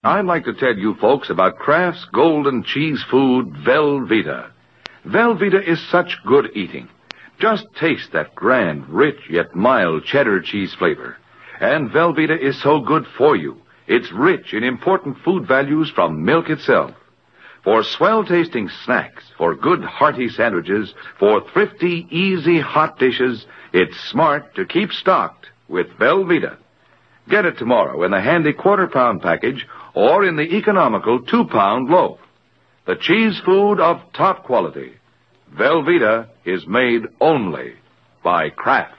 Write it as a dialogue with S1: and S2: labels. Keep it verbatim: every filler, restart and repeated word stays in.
S1: I'd like to tell you folks about Kraft's golden cheese food, Velveeta. Velveeta is such good eating. Just taste that grand, rich, yet mild cheddar cheese flavor. And Velveeta is so good for you. It's rich in important food values from milk itself. For swell-tasting snacks, for good hearty sandwiches, for thrifty, easy hot dishes, it's smart to keep stocked with Velveeta. Get it tomorrow in the handy quarter-pound package or in the economical two-pound loaf. The cheese food of top quality. Velveeta is made only by Kraft.